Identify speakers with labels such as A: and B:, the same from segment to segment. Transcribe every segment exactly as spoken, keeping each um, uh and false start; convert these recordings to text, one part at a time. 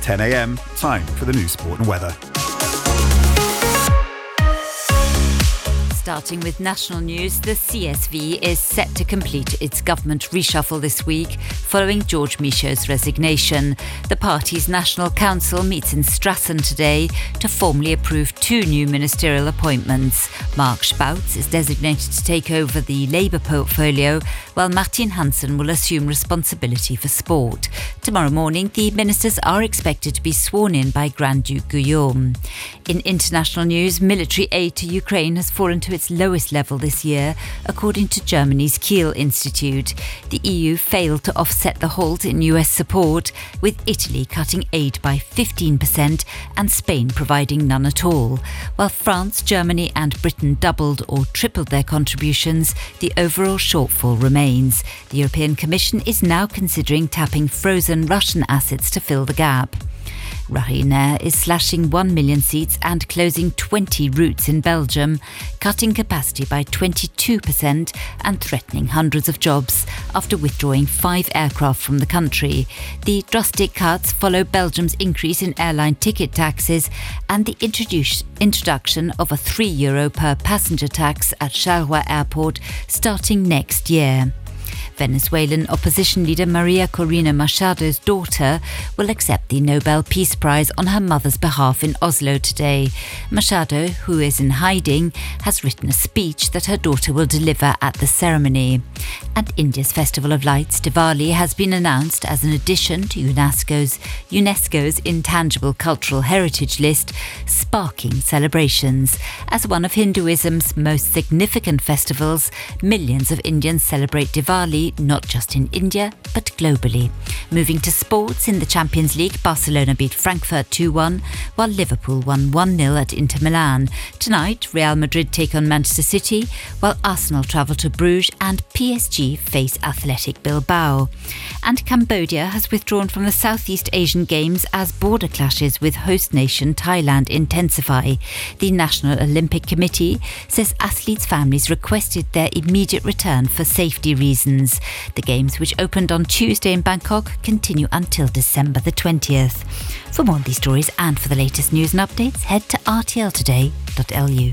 A: ten a.m, time for the news, sport and weather.
B: Starting with national news, the C S V is set to complete its government reshuffle this week following George Michaud's resignation. The party's National Council meets in Strassen today to formally approve two new ministerial appointments. Mark Spoutz is designated to take over the Labour portfolio, while Martin Hansen will assume responsibility for sport. Tomorrow morning, the ministers are expected to be sworn in by Grand Duke Guillaume. In international news, military aid to Ukraine has fallen to its lowest level this year, according to Germany's Kiel Institute. The E U failed to offset the halt in U S support, with Italy cutting aid by fifteen percent and Spain providing none at all. While France, Germany and Britain doubled or tripled their contributions, the overall shortfall remains. The European Commission is now considering tapping frozen Russian assets to fill the gap. Ryanair is slashing one million seats and closing twenty routes in Belgium, cutting capacity by twenty-two percent and threatening hundreds of jobs after withdrawing five aircraft from the country. The drastic cuts follow Belgium's increase in airline ticket taxes and the introduce, introduction of a three euro per passenger tax at Charleroi Airport starting next year. Venezuelan opposition leader Maria Corina Machado's daughter will accept the Nobel Peace Prize on her mother's behalf in Oslo today. Machado, who is in hiding, has written a speech that her daughter will deliver at the ceremony. And India's Festival of Lights, Diwali, has been announced as an addition to UNESCO's, UNESCO's Intangible Cultural Heritage List, sparking celebrations. As one of Hinduism's most significant festivals, millions of Indians celebrate Diwali not just in India, but globally. Moving to sports, in the Champions League, Barcelona beat Frankfurt two one, while Liverpool won one nil at Inter Milan. Tonight, Real Madrid take on Manchester City, while Arsenal travel to Bruges and P S G face Athletic Bilbao. And Cambodia has withdrawn from the Southeast Asian Games as border clashes with host nation Thailand intensify. The National Olympic Committee says athletes' families requested their immediate return for safety reasons. The Games, which opened on Tuesday in Bangkok, continue until December the twentieth. For more on these stories and for the latest news and updates, head to r t l today dot l u.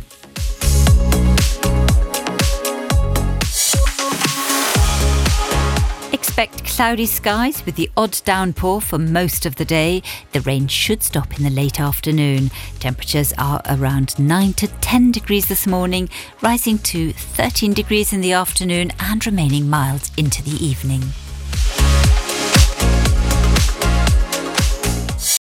B: Expect cloudy skies with the odd downpour for most of the day. The rain should stop in the late afternoon. Temperatures are around nine to ten degrees this morning, rising to thirteen degrees in the afternoon and remaining mild into the evening.